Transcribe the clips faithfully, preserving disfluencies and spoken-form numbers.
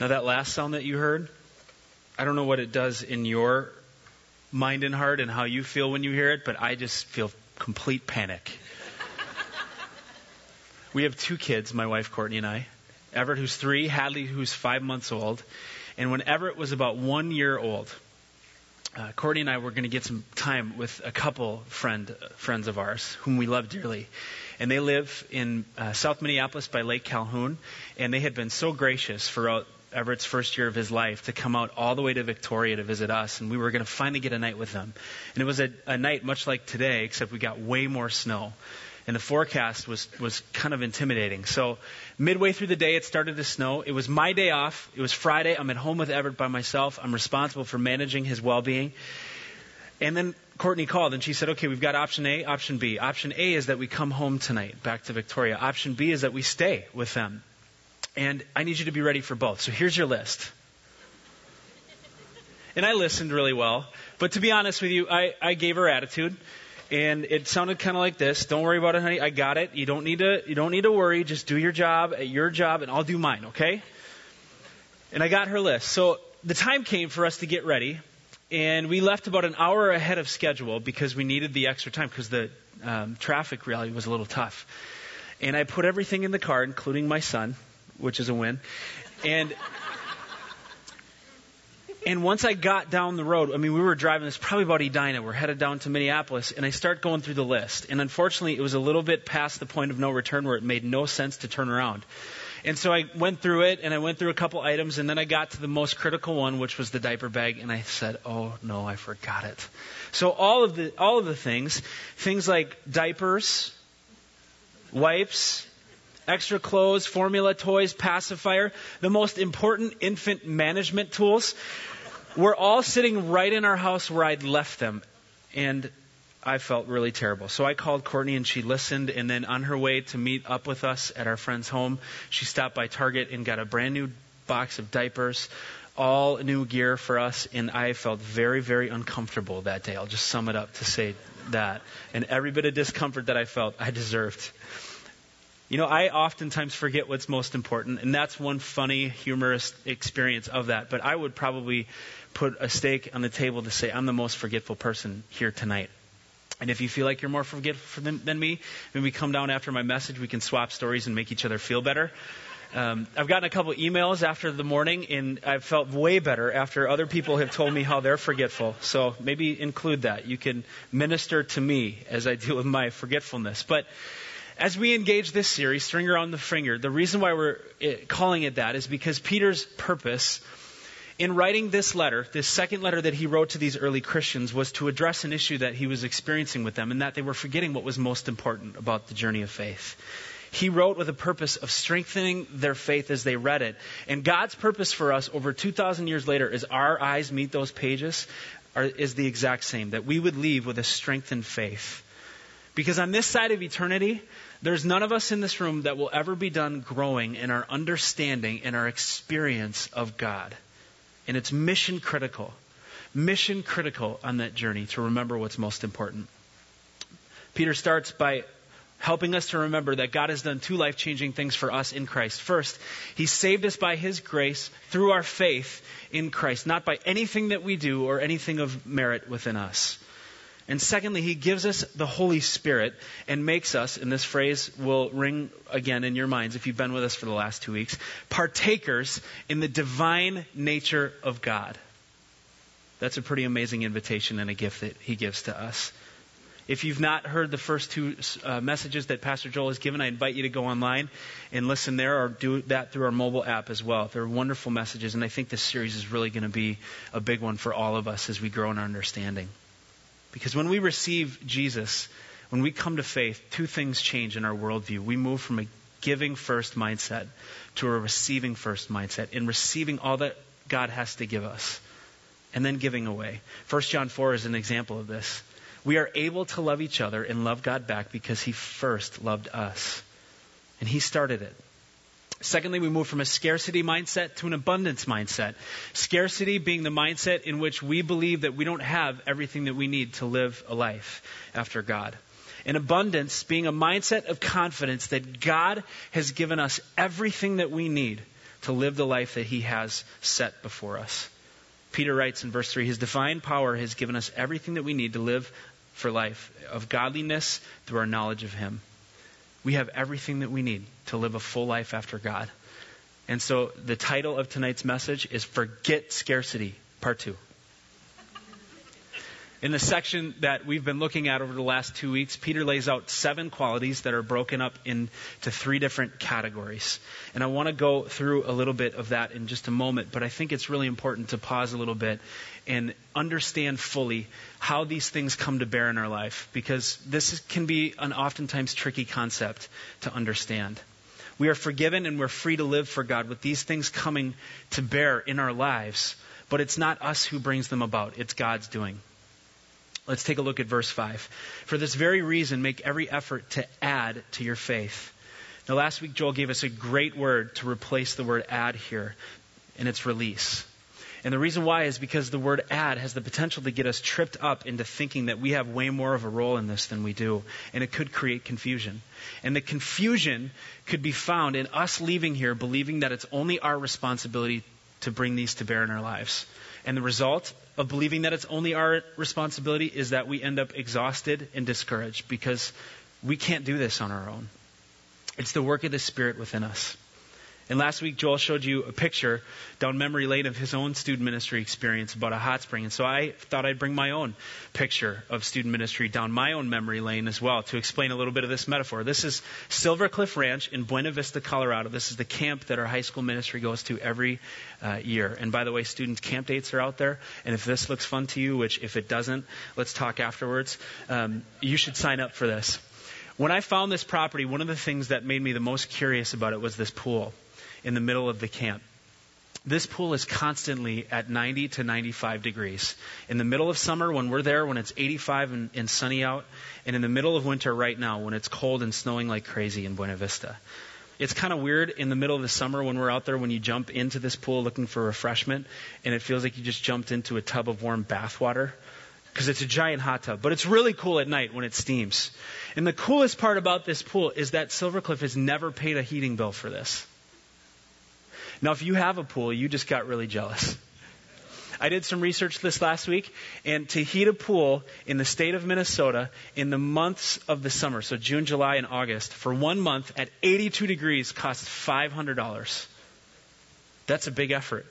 Now that last sound that you heard, I don't know what it does in your mind and heart and how you feel when you hear it, but I just feel complete panic. We have two kids, my wife Courtney and I. Everett, who's three, Hadley, who's five months old. And when Everett was about one year old, uh, Courtney and I were going to get some time with a couple friend friends of ours whom we love dearly. And they live in uh, South Minneapolis by Lake Calhoun. And they had been so gracious throughout Everett's first year of his life to come out all the way to Victoria to visit us. And we were going to finally get a night with them. And it was a, a night much like today, except we got way more snow. And the forecast was, was kind of intimidating. So midway through the day, it started to snow. It was my day off. It was Friday. I'm at home with Everett by myself. I'm responsible for managing his well-being. And then Courtney called and she said, okay, we've got option A, option B. Option A is that we come home tonight back to Victoria. Option B is that we stay with them. And I need you to be ready for both. So here's your list. And I listened really well. But to be honest with you, I, I gave her attitude. And it sounded kind of like this. Don't worry about it, honey. I got it. You don't need to, you don't need to worry. Just do your job at your job and I'll do mine, okay? And I got her list. So the time came for us to get ready. And we left about an hour ahead of schedule because we needed the extra time because the um, traffic really was a little tough. And I put everything in the car, including my son, which is a win. And And once I got down the road, I mean, we were driving, it's probably about Edina. We're headed down to Minneapolis, and I start going through the list. And unfortunately, it was a little bit past the point of no return where it made no sense to turn around. And so I went through it, and I went through a couple items, and then I got to the most critical one, which was the diaper bag, and I said, oh, no, I forgot it. So all of the all of the things, things like diapers, wipes, extra clothes, formula toys, pacifier, the most important infant management tools, were all sitting right in our house where I'd left them. And I felt really terrible. So I called Courtney and she listened. And then on her way to meet up with us at our friend's home, she stopped by Target and got a brand new box of diapers, all new gear for us. And I felt very, very uncomfortable that day. I'll just sum it up to say that. And every bit of discomfort that I felt, I deserved. You know, I oftentimes forget what's most important, and that's one funny, humorous experience of that. But I would probably put a stake on the table to say I'm the most forgetful person here tonight. And if you feel like you're more forgetful than, than me, when we come down after my message, we can swap stories and make each other feel better. Um, I've gotten a couple emails after the morning, and I've felt way better after other people have told me how they're forgetful. So maybe include that. You can minister to me as I deal with my forgetfulness. But as we engage this series, String Around the Finger, the reason why we're calling it that is because Peter's purpose in writing this letter, this second letter that he wrote to these early Christians, was to address an issue that he was experiencing with them, and that they were forgetting what was most important about the journey of faith. He wrote with a purpose of strengthening their faith as they read it. And God's purpose for us over two thousand years later, as our eyes meet those pages, are, is the exact same, that we would leave with a strengthened faith. Because on this side of eternity, there's none of us in this room that will ever be done growing in our understanding and our experience of God. And it's mission critical. Mission critical on that journey to remember what's most important. Peter starts by helping us to remember that God has done two life-changing things for us in Christ. First, He saved us by His grace through our faith in Christ, not by anything that we do or anything of merit within us. And secondly, He gives us the Holy Spirit and makes us, and this phrase will ring again in your minds if you've been with us for the last two weeks, partakers in the divine nature of God. That's a pretty amazing invitation and a gift that He gives to us. If you've not heard the first two uh, messages that Pastor Joel has given, I invite you to go online and listen there, or do that through our mobile app as well. They're wonderful messages, and I think this series is really going to be a big one for all of us as we grow in our understanding. Because when we receive Jesus, when we come to faith, two things change in our worldview. We move from a giving first mindset to a receiving first mindset, in receiving all that God has to give us and then giving away. First John four is an example of this. We are able to love each other and love God back because He first loved us. And He started it. Secondly, we move from a scarcity mindset to an abundance mindset. Scarcity being the mindset in which we believe that we don't have everything that we need to live a life after God. And abundance being a mindset of confidence that God has given us everything that we need to live the life that he has set before us. Peter writes in verse three, his divine power has given us everything that we need to live for life of godliness through our knowledge of him. We have everything that we need to live a full life after God. And so the title of tonight's message is Forget Scarcity, Part two. In the section that we've been looking at over the last two weeks, Peter lays out seven qualities that are broken up into three different categories. And I want to go through a little bit of that in just a moment, but I think it's really important to pause a little bit and understand fully how these things come to bear in our life, because this is, can be an oftentimes tricky concept to understand. We are forgiven and we're free to live for God with these things coming to bear in our lives, but it's not us who brings them about. It's God's doing. Let's take a look at verse five. For this very reason, make every effort to add to your faith. Now, last week, Joel gave us a great word to replace the word add here, and it's release. And the reason why is because the word add has the potential to get us tripped up into thinking that we have way more of a role in this than we do. And it could create confusion. And the confusion could be found in us leaving here believing that it's only our responsibility to bring these to bear in our lives. And the result of believing that it's only our responsibility is that we end up exhausted and discouraged because we can't do this on our own. It's the work of the Spirit within us. And last week, Joel showed you a picture down memory lane of his own student ministry experience about a hot spring. And so I thought I'd bring my own picture of student ministry down my own memory lane as well to explain a little bit of this metaphor. This is Silver Cliff Ranch in Buena Vista, Colorado. This is the camp that our high school ministry goes to every uh, year. And by the way, student camp dates are out there. And if this looks fun to you, which if it doesn't, let's talk afterwards, um, you should sign up for this. When I found this property, one of the things that made me the most curious about it was this pool in the middle of the camp. This pool is constantly at ninety to ninety-five degrees. In the middle of summer when we're there, when it's eighty-five and, and sunny out, and in the middle of winter right now when it's cold and snowing like crazy in Buena Vista. It's kind of weird in the middle of the summer when we're out there when you jump into this pool looking for refreshment and it feels like you just jumped into a tub of warm bath water because it's a giant hot tub. But it's really cool at night when it steams. And the coolest part about this pool is that Silver Cliff has never paid a heating bill for this. Now, if you have a pool, you just got really jealous. I did some research this last week, and to heat a pool in the state of Minnesota in the months of the summer, so June, July, and August, for one month at eighty-two degrees costs five hundred dollars. That's a big effort,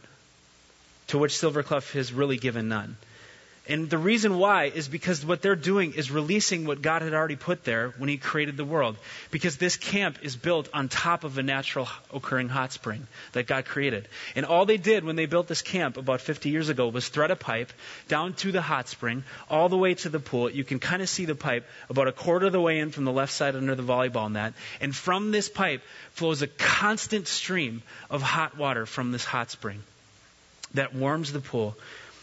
to which Silver Cliff has really given none. And the reason why is because what they're doing is releasing what God had already put there when He created the world. Because this camp is built on top of a natural occurring hot spring that God created. And all they did when they built this camp about fifty years ago was thread a pipe down to the hot spring, all the way to the pool. You can kind of see the pipe about a quarter of the way in from the left side under the volleyball net. And from this pipe flows a constant stream of hot water from this hot spring that warms the pool.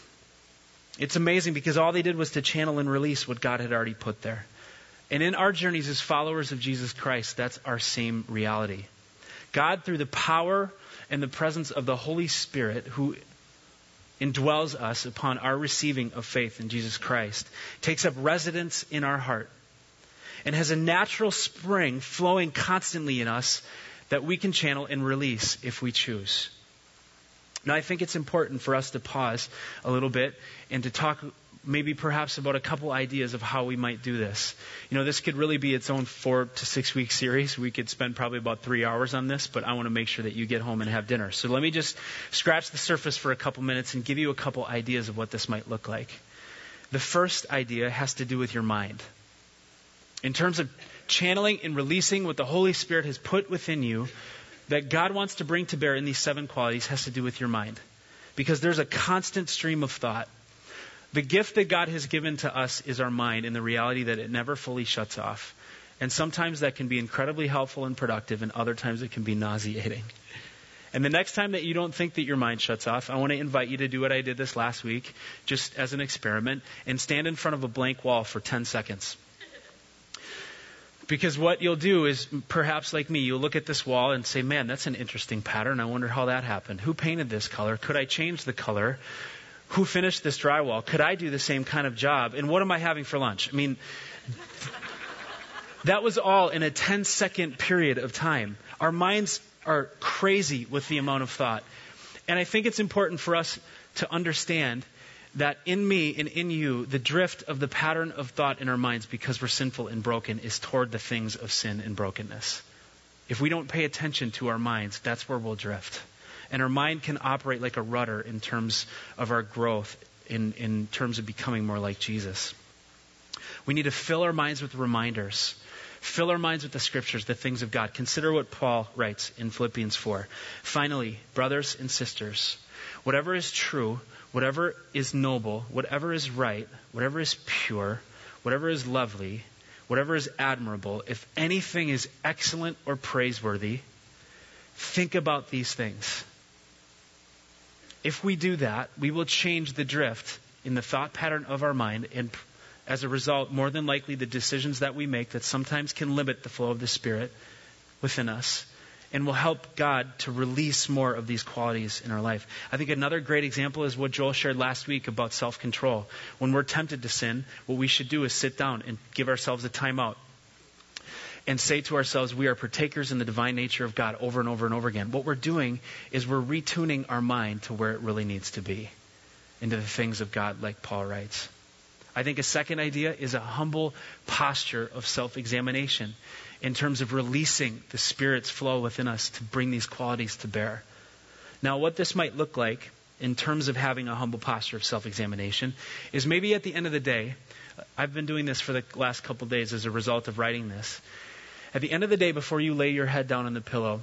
It's amazing because all they did was to channel and release what God had already put there. And in our journeys as followers of Jesus Christ, that's our same reality. God, through the power and the presence of the Holy Spirit, who indwells us upon our receiving of faith in Jesus Christ, takes up residence in our heart and has a natural spring flowing constantly in us that we can channel and release if we choose. Now, I think it's important for us to pause a little bit and to talk maybe perhaps about a couple ideas of how we might do this. You know, this could really be its own four to six week series. We could spend probably about three hours on this, but I want to make sure that you get home and have dinner. So let me just scratch the surface for a couple minutes and give you a couple ideas of what this might look like. The first idea has to do with your mind. In terms of channeling and releasing what the Holy Spirit has put within you, that God wants to bring to bear in these seven qualities has to do with your mind. Because there's a constant stream of thought. The gift that God has given to us is our mind, and the reality that it never fully shuts off. And sometimes that can be incredibly helpful and productive, and other times it can be nauseating. And the next time that you don't think that your mind shuts off, I want to invite you to do what I did this last week, just as an experiment, and stand in front of a blank wall for ten seconds. Because what you'll do is, perhaps like me, you'll look at this wall and say, man, that's an interesting pattern. I wonder how that happened. Who painted this color? Could I change the color? Who finished this drywall? Could I do the same kind of job? And what am I having for lunch? I mean, that was all in a ten second period of time. Our minds are crazy with the amount of thought. And I think it's important for us to understand that in me and in you, the drift of the pattern of thought in our minds, because we're sinful and broken, is toward the things of sin and brokenness. If we don't pay attention to our minds, that's where we'll drift. And our mind can operate like a rudder in terms of our growth, in, in terms of becoming more like Jesus. We need to fill our minds with reminders. Fill our minds with the scriptures, the things of God. Consider what Paul writes in Philippians four. Finally, brothers and sisters, whatever is true, whatever is noble, whatever is right, whatever is pure, whatever is lovely, whatever is admirable, if anything is excellent or praiseworthy, think about these things. If we do that, we will change the drift in the thought pattern of our mind, and as a result, more than likely, the decisions that we make that sometimes can limit the flow of the Spirit within us, and will help God to release more of these qualities in our life. I think another great example is what Joel shared last week about self-control. When we're tempted to sin, what we should do is sit down and give ourselves a timeout and say to ourselves, we are partakers in the divine nature of God over and over and over again. What we're doing is we're retuning our mind to where it really needs to be, into the things of God, like Paul writes. I think a second idea is a humble posture of self-examination in terms of releasing the Spirit's flow within us to bring these qualities to bear. Now, what this might look like in terms of having a humble posture of self-examination is maybe at the end of the day, I've been doing this for the last couple of days as a result of writing this. At the end of the day, before you lay your head down on the pillow,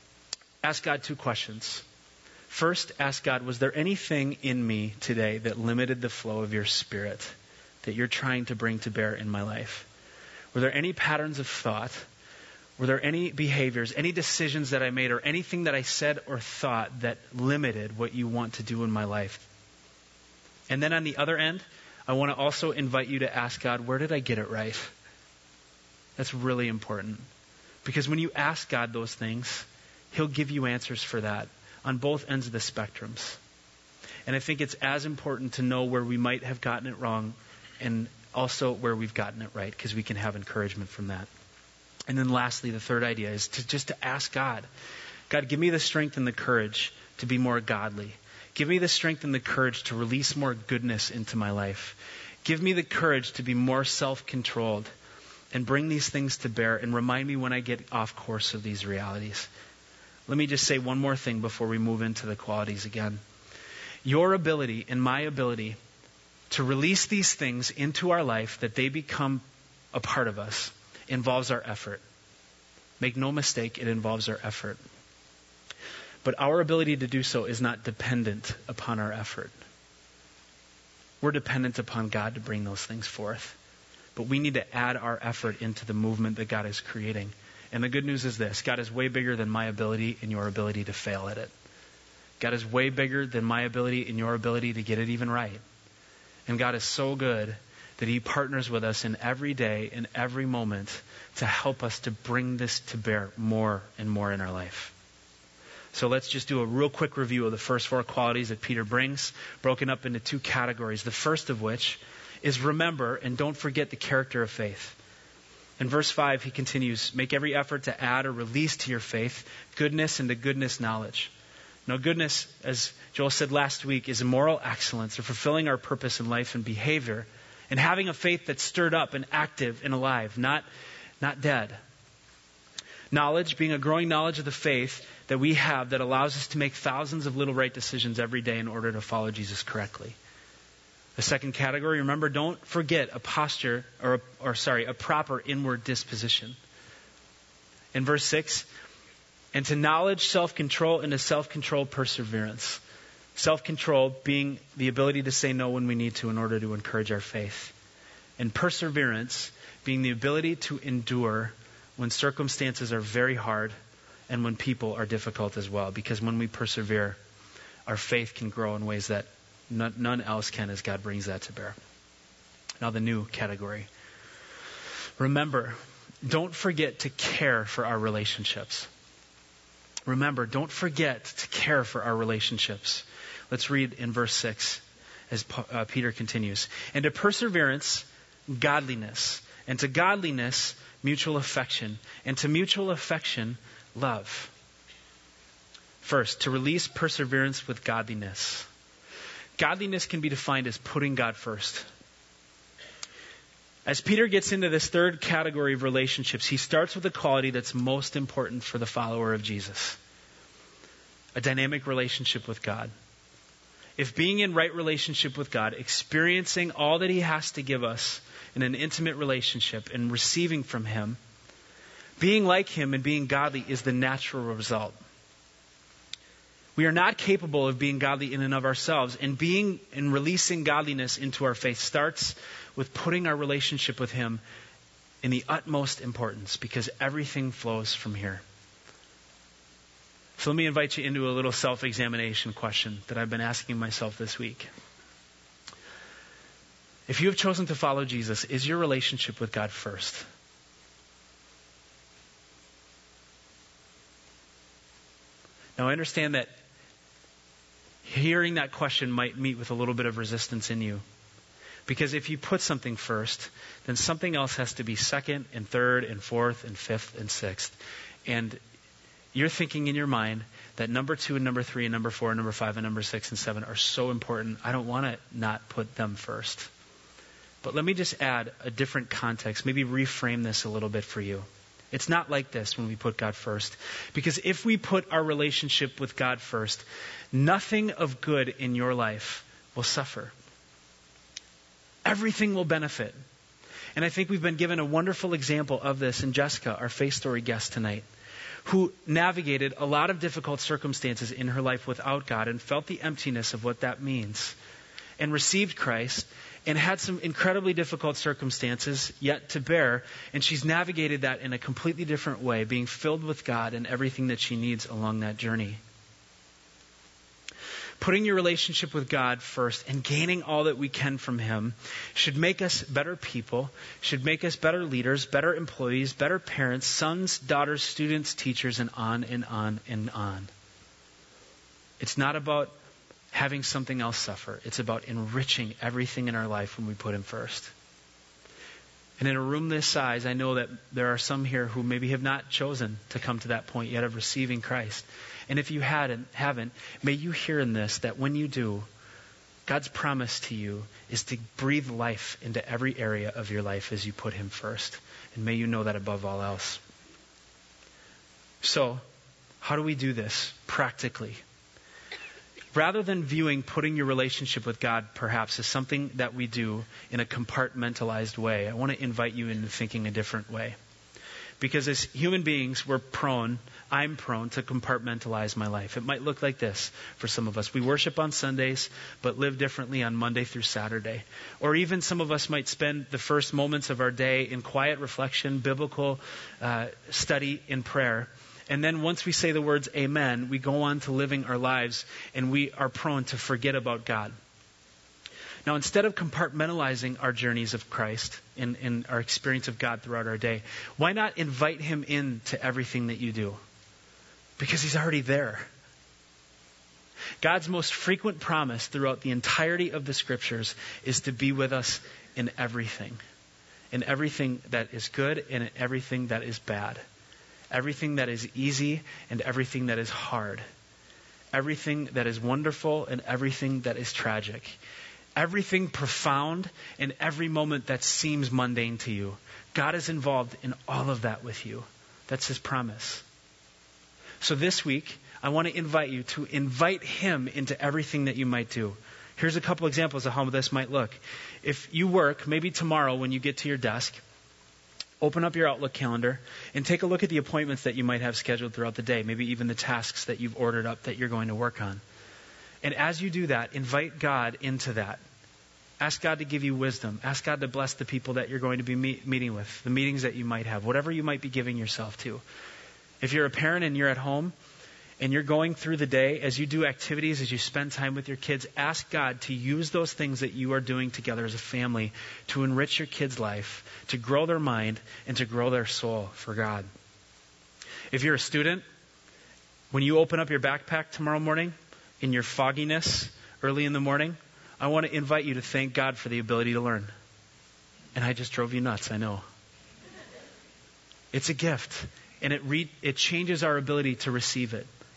ask God two questions. First, ask God, was there anything in me today that limited the flow of your Spirit that you're trying to bring to bear in my life? Were there any patterns of thought? Were there any behaviors, any decisions that I made, or anything that I said or thought that limited what you want to do in my life? And then on the other end, I want to also invite you to ask God, where did I get it right? That's really important. Because when you ask God those things, He'll give you answers for that on both ends of the spectrums. And I think it's as important to know where we might have gotten it wrong and also where we've gotten it right, because we can have encouragement from that. And then lastly, the third idea is to just to ask God, God, give me the strength and the courage to be more godly. Give me the strength and the courage to release more goodness into my life. Give me the courage to be more self-controlled and bring these things to bear, and remind me when I get off course of these realities. Let me just say one more thing before we move into the qualities again. Your ability and my ability to release these things into our life, that they become a part of us, involves our effort. Make no mistake, it involves our effort. But our ability to do so is not dependent upon our effort. We're dependent upon God to bring those things forth. But we need to add our effort into the movement that God is creating. And the good news is this: God is way bigger than my ability and your ability to fail at it. God is way bigger than my ability and your ability to get it even right. And God is so good that He partners with us in every day, in every moment, to help us to bring this to bear more and more in our life. So let's just do a real quick review of the first four qualities that Peter brings, broken up into two categories. The first of which is remember and don't forget the character of faith. In verse five, he continues, make every effort to add or release to your faith goodness, and to goodness knowledge. Now, goodness, as Joel said last week, is a moral excellence, or fulfilling our purpose in life and behavior, and having a faith that's stirred up and active and alive, not, not dead. Knowledge, being a growing knowledge of the faith that we have that allows us to make thousands of little right decisions every day in order to follow Jesus correctly. The second category, remember, don't forget a posture, or, or sorry, a proper inward disposition. In verse six, and to knowledge, self-control, and to self-control, perseverance. Self-control being the ability to say no when we need to in order to encourage our faith. And perseverance being the ability to endure when circumstances are very hard and when people are difficult as well. Because when we persevere, our faith can grow in ways that none else can, as God brings that to bear. Now the new category. Remember, don't forget to care for our relationships. Remember, don't forget to care for our relationships. Let's read in verse six as uh, Peter continues. And to perseverance, godliness. And to godliness, mutual affection. And to mutual affection, love. First, to release perseverance with godliness. Godliness can be defined as putting God first. As Peter gets into this third category of relationships, he starts with a quality that's most important for the follower of Jesus. A dynamic relationship with God. If being in right relationship with God, experiencing all that he has to give us in an intimate relationship and receiving from him, being like him and being godly is the natural result. We are not capable of being godly in and of ourselves, and being and releasing godliness into our faith starts with putting our relationship with him in the utmost importance, because everything flows from here. So let me invite you into a little self-examination question that I've been asking myself this week. If you have chosen to follow Jesus, is your relationship with God first? Now I understand that hearing that question might meet with a little bit of resistance in you. Because if you put something first, then something else has to be second and third and fourth and fifth and sixth. And you're thinking in your mind that number two and number three and number four and number five and number six and seven are so important, I don't want to not put them first. But let me just add a different context, maybe reframe this a little bit for you. It's not like this when we put God first. Because if we put our relationship with God first, nothing of good in your life will suffer. Everything will benefit. And I think we've been given a wonderful example of this in Jessica, our Faith Story guest tonight, who navigated a lot of difficult circumstances in her life without God and felt the emptiness of what that means, and received Christ and had some incredibly difficult circumstances yet to bear, and she's navigated that in a completely different way, being filled with God and everything that she needs along that journey. Putting your relationship with God first and gaining all that we can from him should make us better people, should make us better leaders, better employees, better parents, sons, daughters, students, teachers, and on and on and on. It's not about having something else suffer. It's about enriching everything in our life when we put him first. And in a room this size, I know that there are some here who maybe have not chosen to come to that point yet of receiving Christ. And if you hadn't, haven't, may you hear in this that when you do, God's promise to you is to breathe life into every area of your life as you put him first. And may you know that above all else. So, how do we do this practically? Rather than viewing putting your relationship with God perhaps as something that we do in a compartmentalized way, I want to invite you into thinking a different way. Because as human beings, we're prone, I'm prone to compartmentalize my life. It might look like this for some of us. We worship on Sundays, but live differently on Monday through Saturday. Or even some of us might spend the first moments of our day in quiet reflection, biblical uh, study, in prayer. And then once we say the words amen, we go on to living our lives, and we are prone to forget about God. Now, instead of compartmentalizing our journeys of Christ and, and our experience of God throughout our day, why not invite him into everything that you do? Because he's already there. God's most frequent promise throughout the entirety of the Scriptures is to be with us in everything. In everything that is good and in everything that is bad. Everything that is easy and everything that is hard. Everything that is wonderful and everything that is tragic. Everything profound and every moment that seems mundane to you. God is involved in all of that with you. That's his promise. So this week, I want to invite you to invite him into everything that you might do. Here's a couple examples of how this might look. If you work, maybe tomorrow when you get to your desk, open up your Outlook calendar and take a look at the appointments that you might have scheduled throughout the day, maybe even the tasks that you've ordered up that you're going to work on. And as you do that, invite God into that. Ask God to give you wisdom. Ask God to bless the people that you're going to be meet, meeting with, the meetings that you might have, whatever you might be giving yourself to. If you're a parent and you're at home and you're going through the day, as you do activities, as you spend time with your kids, ask God to use those things that you are doing together as a family to enrich your kids' life, to grow their mind, and to grow their soul for God. If you're a student, when you open up your backpack tomorrow morning, in your fogginess early in the morning, I want to invite you to thank God for the ability to learn. And I just drove you nuts, I know. It's a gift, and it re- it changes our ability to receive it.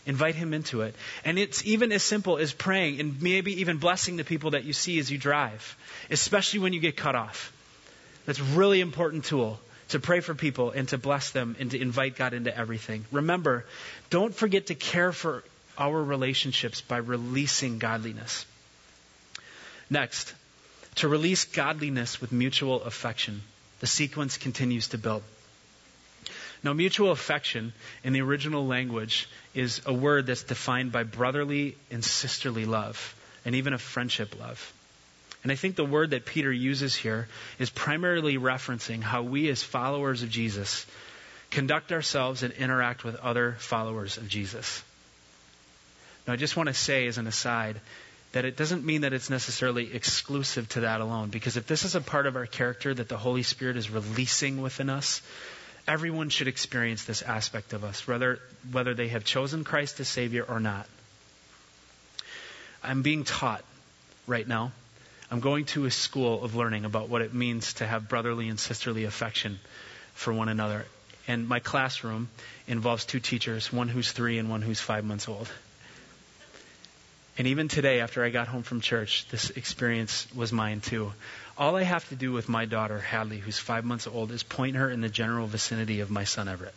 Invite him into it. And it's even as simple as praying and maybe even blessing the people that you see as you drive, especially when you get cut off. That's a really important tool, to pray for people and to bless them and to invite God into everything. Remember, don't forget to care for our relationships by releasing godliness. Next, to release godliness with mutual affection. The sequence continues to build. Now, mutual affection in the original language is a word that's defined by brotherly and sisterly love, and even a friendship love. And I think the word that Peter uses here is primarily referencing how we as followers of Jesus conduct ourselves and interact with other followers of Jesus. Now, I just want to say as an aside that it doesn't mean that it's necessarily exclusive to that alone, because if this is a part of our character that the Holy Spirit is releasing within us, everyone should experience this aspect of us, whether whether they have chosen Christ as Savior or not. I'm being taught right now. I'm going to a school of learning about what it means to have brotherly and sisterly affection for one another. And my classroom involves two teachers, one who's three and one who's five months old. And even today, after I got home from church, this experience was mine too. All I have to do with my daughter, Hadley, who's five months old, is point her in the general vicinity of my son, Everett.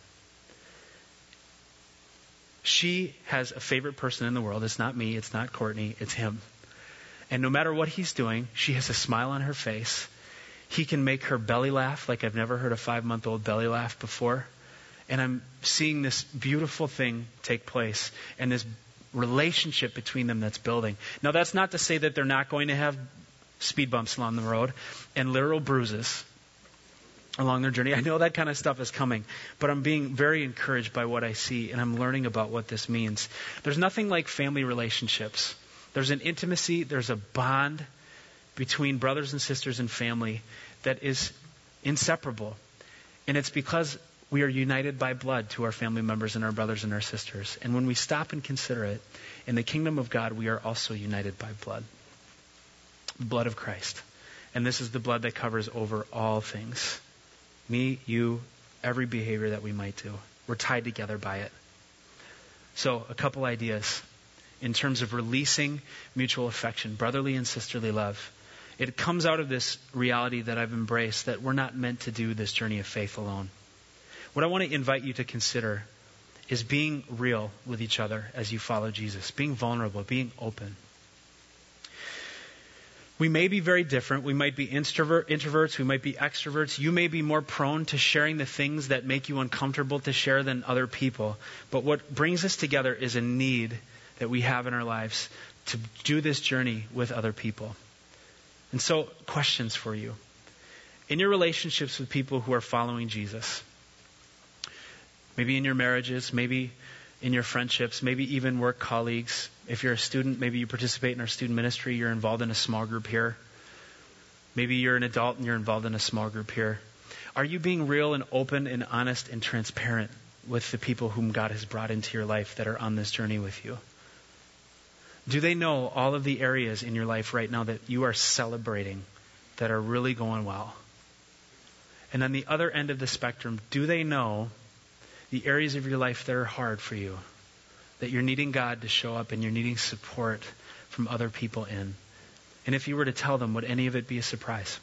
She has a favorite person in the world. It's not me. It's not Courtney. It's him. And no matter what he's doing, she has a smile on her face. He can make her belly laugh like I've never heard a five-month-old belly laugh before. And I'm seeing this beautiful thing take place and this relationship between them that's building. Now, that's not to say that they're not going to have speed bumps along the road and literal bruises along their journey. I know that kind of stuff is coming, but I'm being very encouraged by what I see, and I'm learning about what this means. There's nothing like family relationships. There's an intimacy, there's a bond between brothers and sisters and family that is inseparable. And it's because we are united by blood to our family members and our brothers and our sisters. And when we stop and consider it, in the kingdom of God, we are also united by blood. The blood of Christ. And this is the blood that covers over all things. Me, you, every behavior that we might do. We're tied together by it. So, a couple ideas in terms of releasing mutual affection, brotherly and sisterly love. It comes out of this reality that I've embraced, that we're not meant to do this journey of faith alone. What I want to invite you to consider is being real with each other as you follow Jesus, being vulnerable, being open. We may be very different. We might be introvert, introverts. We might be extroverts. You may be more prone to sharing the things that make you uncomfortable to share than other people. But what brings us together is a need that we have in our lives to do this journey with other people. And so, questions for you. In your relationships with people who are following Jesus, maybe in your marriages, maybe in your friendships, maybe even work colleagues. If you're a student, maybe you participate in our student ministry, you're involved in a small group here. Maybe you're an adult and you're involved in a small group here. Are you being real and open and honest and transparent with the people whom God has brought into your life that are on this journey with you? Do they know all of the areas in your life right now that you are celebrating that are really going well? And on the other end of the spectrum, do they know the areas of your life that are hard for you, that you're needing God to show up and you're needing support from other people in? And if you were to tell them, would any of it be a surprise?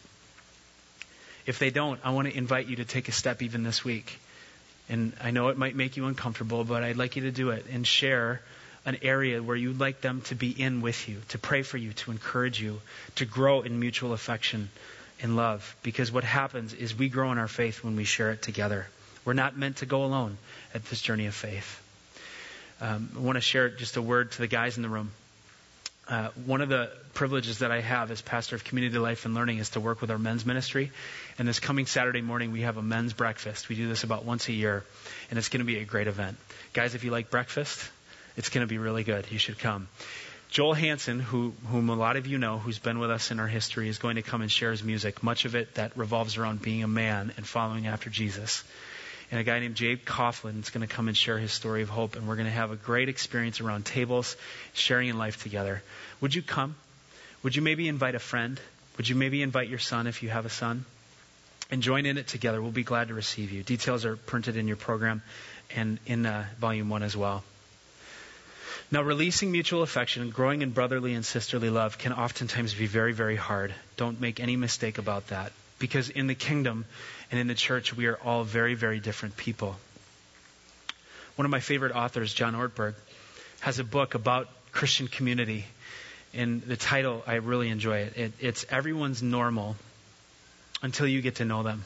If they don't, I want to invite you to take a step even this week. And I know it might make you uncomfortable, but I'd like you to do it and share an area where you'd like them to be in with you, to pray for you, to encourage you, to grow in mutual affection and love. Because what happens is we grow in our faith when we share it together. We're not meant to go alone at this journey of faith. Um, I want to share just a word to the guys in the room. Uh, one of the privileges that I have as pastor of Community Life and Learning is to work with our men's ministry. And this coming Saturday morning, we have a men's breakfast. We do this about once a year, and it's going to be a great event. Guys, if you like breakfast, it's going to be really good. You should come. Joel Hansen, who, whom a lot of you know, who's been with us in our history, is going to come and share his music, much of it that revolves around being a man and following after Jesus. And a guy named Jay Coughlin is going to come and share his story of hope. And we're going to have a great experience around tables, sharing in life together. Would you come? Would you maybe invite a friend? Would you maybe invite your son if you have a son? And join in it together. We'll be glad to receive you. Details are printed in your program and in uh, volume one as well. Now, releasing mutual affection and growing in brotherly and sisterly love can oftentimes be very, very hard. Don't make any mistake about that. Because in the kingdom and in the church, we are all very, very different people. One of my favorite authors, John Ortberg, has a book about Christian community. And the title, I really enjoy it. it it's Everyone's Normal Until You Get to Know Them.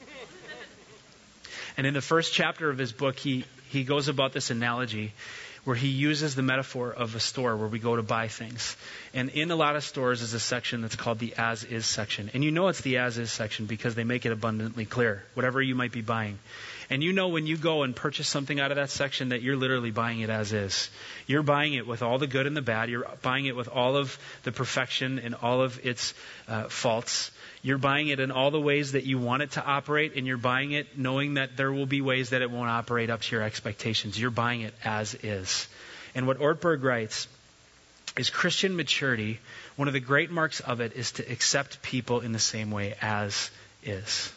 And in the first chapter of his book, he, he goes about this analogy where he uses the metaphor of a store where we go to buy things. And in a lot of stores is a section that's called the as-is section. And you know it's the as-is section because they make it abundantly clear, whatever you might be buying. And you know when you go and purchase something out of that section that you're literally buying it as is. You're buying it with all the good and the bad. You're buying it with all of the perfection and all of its uh, faults. You're buying it in all the ways that you want it to operate, and you're buying it knowing that there will be ways that it won't operate up to your expectations. You're buying it as is. And what Ortberg writes is Christian maturity, one of the great marks of it is to accept people in the same way as is.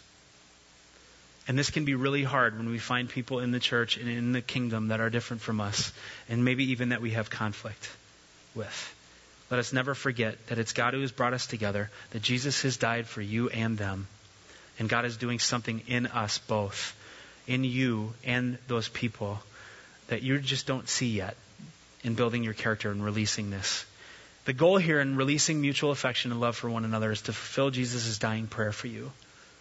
And this can be really hard when we find people in the church and in the kingdom that are different from us, and maybe even that we have conflict with. Let us never forget that it's God who has brought us together, that Jesus has died for you and them, and God is doing something in us both, in you and those people, that you just don't see yet in building your character and releasing this. The goal here in releasing mutual affection and love for one another is to fulfill Jesus' dying prayer for you.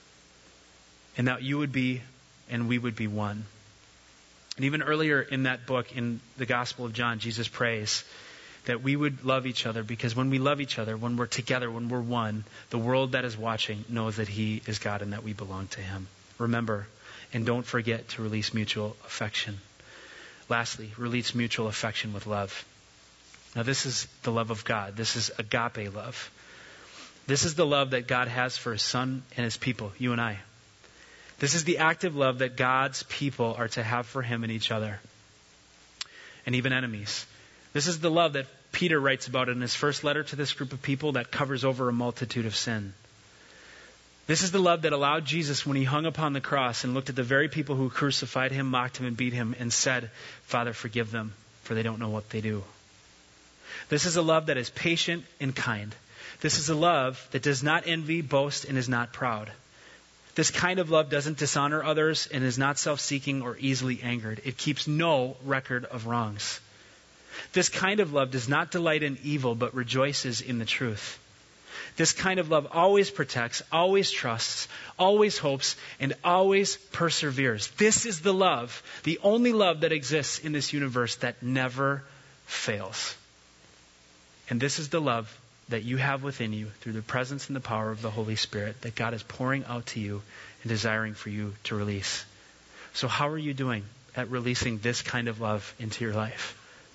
And that you would be and we would be one. And even earlier in that book, in the Gospel of John, Jesus prays that we would love each other, because when we love each other, when we're together, when we're one, the world that is watching knows that He is God and that we belong to Him. Remember, and don't forget to release mutual affection. Lastly, release mutual affection with love. Now this is the love of God. This is agape love. This is the love that God has for His Son and His people, you and I. This is the active love that God's people are to have for Him and each other, and even enemies. This is the love that Peter writes about in his first letter to this group of people that covers over a multitude of sin. This is the love that allowed Jesus, when He hung upon the cross and looked at the very people who crucified Him, mocked Him, and beat Him, and said, "Father, forgive them, for they don't know what they do." This is a love that is patient and kind. This is a love that does not envy, boast, and is not proud. This kind of love doesn't dishonor others and is not self-seeking or easily angered. It keeps no record of wrongs. This kind of love does not delight in evil, but rejoices in the truth. This kind of love always protects, always trusts, always hopes, and always perseveres. This is the love, the only love that exists in this universe that never fails. And this is the love that you have within you through the presence and the power of the Holy Spirit that God is pouring out to you and desiring for you to release. So how are you doing at releasing this kind of love into your life?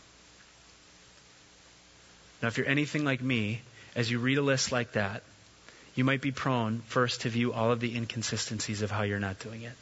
Now, if you're anything like me, as you read a list like that, you might be prone first to view all of the inconsistencies of how you're not doing it.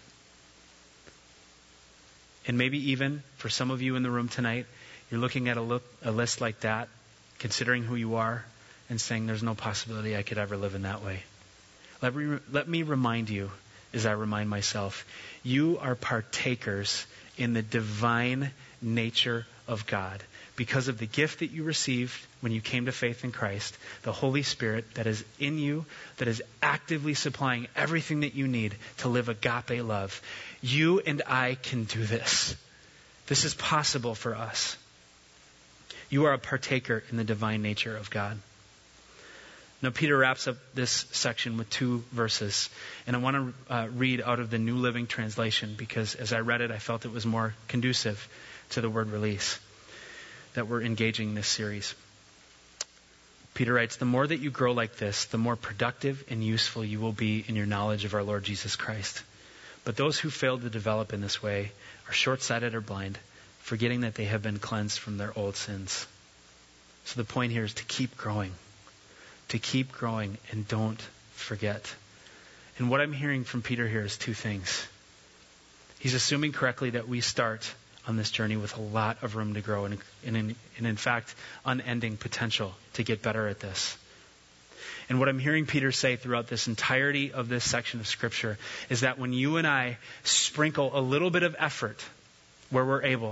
And maybe even for some of you in the room tonight, you're looking at a, look, a list like that, considering who you are, and saying there's no possibility I could ever live in that way. Let me, let me remind you, as I remind myself, you are partakers in the divine nature of God. Because of the gift that you received when you came to faith in Christ, the Holy Spirit that is in you, that is actively supplying everything that you need to live agape love. You and I can do this. This is possible for us. You are a partaker in the divine nature of God. Now, Peter wraps up this section with two verses. And I want to uh, read out of the New Living Translation, because as I read it, I felt it was more conducive to the word release that we're engaging in this series. Peter writes, "The more that you grow like this, the more productive and useful you will be in your knowledge of our Lord Jesus Christ. But those who fail to develop in this way are short-sighted or blind, forgetting that they have been cleansed from their old sins." So the point here is to keep growing. To keep growing and don't forget. And what I'm hearing from Peter here is two things. He's assuming correctly that we start on this journey with a lot of room to grow and, and, in, and in fact, unending potential to get better at this. And what I'm hearing Peter say throughout this entirety of this section of Scripture is that when you and I sprinkle a little bit of effort where we're able,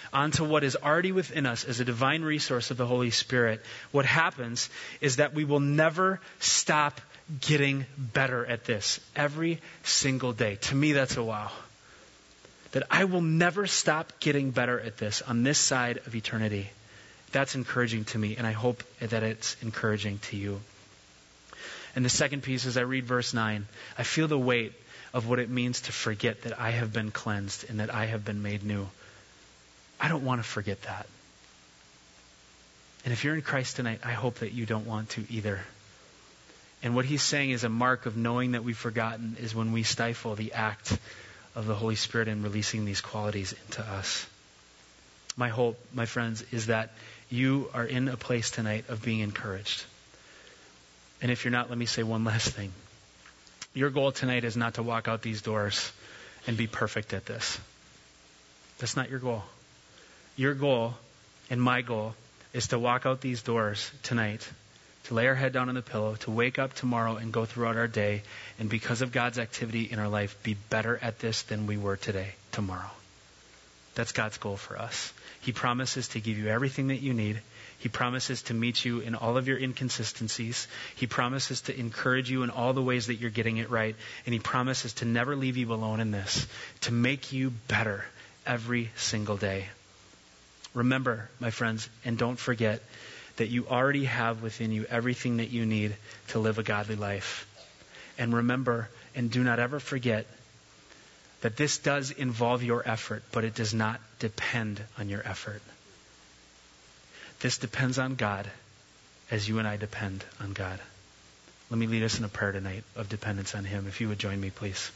onto what is already within us as a divine resource of the Holy Spirit, what happens is that we will never stop getting better at this every single day. To me, that's a wow. That I will never stop getting better at this on this side of eternity. That's encouraging to me, and I hope that it's encouraging to you. And the second piece, as I read verse nine, I feel the weight of what it means to forget that I have been cleansed and that I have been made new. I don't want to forget that. And if you're in Christ tonight, I hope that you don't want to either. And what he's saying is a mark of knowing that we've forgotten is when we stifle the act of the Holy Spirit in releasing these qualities into us. My hope, my friends, is that you are in a place tonight of being encouraged. And if you're not, let me say one last thing. Your goal tonight is not to walk out these doors and be perfect at this. That's not your goal. Your goal and my goal is to walk out these doors tonight, to lay our head down on the pillow, to wake up tomorrow and go throughout our day, and because of God's activity in our life, be better at this than we were today, tomorrow. That's God's goal for us. He promises to give you everything that you need. He promises to meet you in all of your inconsistencies. He promises to encourage you in all the ways that you're getting it right. And he promises to never leave you alone in this, to make you better every single day. Remember, my friends, and don't forget that you already have within you everything that you need to live a godly life. And remember, and do not ever forget, that this does involve your effort, but it does not depend on your effort. This depends on God as you and I depend on God. Let me lead us in a prayer tonight of dependence on him. If you would join me, please.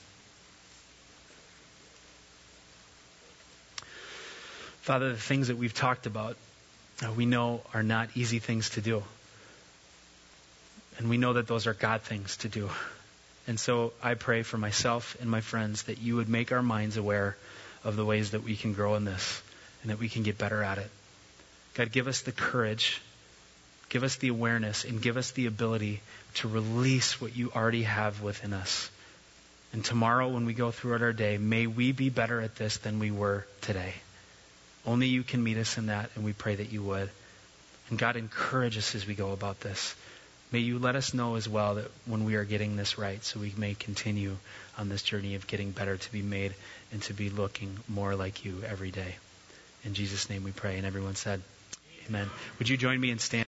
Father, the things that we've talked about, uh, we know are not easy things to do. And we know that those are God things to do. And so I pray for myself and my friends that you would make our minds aware of the ways that we can grow in this and that we can get better at it. God, give us the courage, give us the awareness, and give us the ability to release what you already have within us. And tomorrow when we go throughout our day, may we be better at this than we were today. Only you can meet us in that, and we pray that you would. And God, encourage us as we go about this. May you let us know as well that when we are getting this right, so we may continue on this journey of getting better, to be made and to be looking more like you every day. In Jesus' name we pray. And everyone said, amen. Would you join me in standing?